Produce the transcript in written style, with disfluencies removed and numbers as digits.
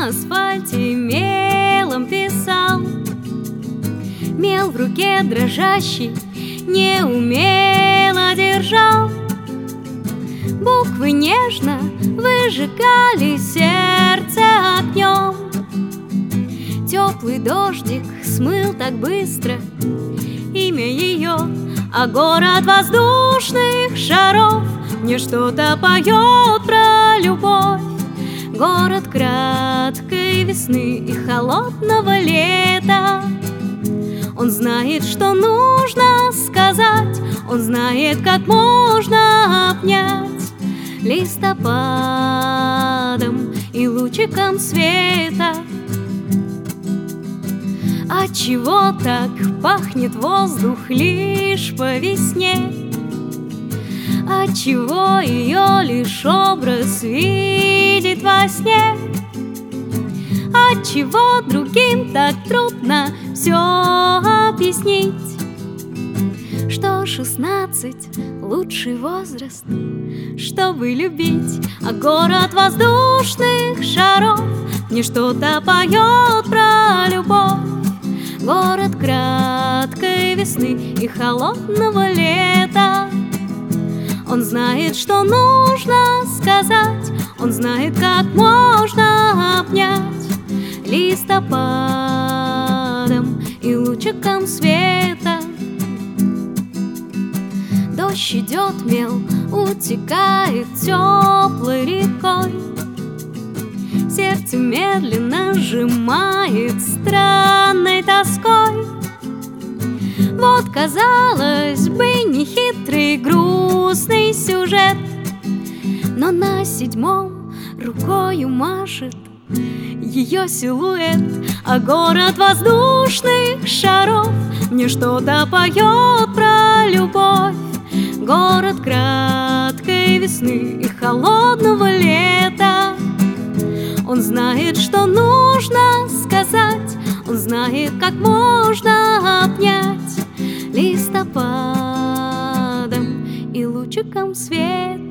на асфальте мелом писал. Мел в руке дрожащий неумело держал. Буквы нежно выжигали сердце огнем. Теплый дождик смыл так быстро имя ее, а город воздушных шаров мне что-то поет про любовь. Город краткой весны и холодного лета. Он знает, что нужно сказать, он знает, как можно обнять листопадом и лучиком света. Отчего так пахнет воздух лишь по весне? Отчего ее лишь образ видит во сне? Отчего другим так трудно все объяснить? Что 16 — лучший возраст, чтобы любить, а город воздушных шаров мне что-то поет про любовь. Город краткой весны и холодного лета. Он знает, что нужно сказать, он знает, как можно обнять листопадом и лучиком света. Дождь идет, мел утекает теплой рекой. Сердце медленно сжимает странной тоской. Вот, казалось бы, нехитрый грустный сюжет, но на 7-м рукою машет ее силуэт, а город воздушных шаров мне что-то поет про любовь. Город краткой весны и холодного лета. Он знает, что нужно сказать, он знает, как можно обнять листопадом и лучиком света.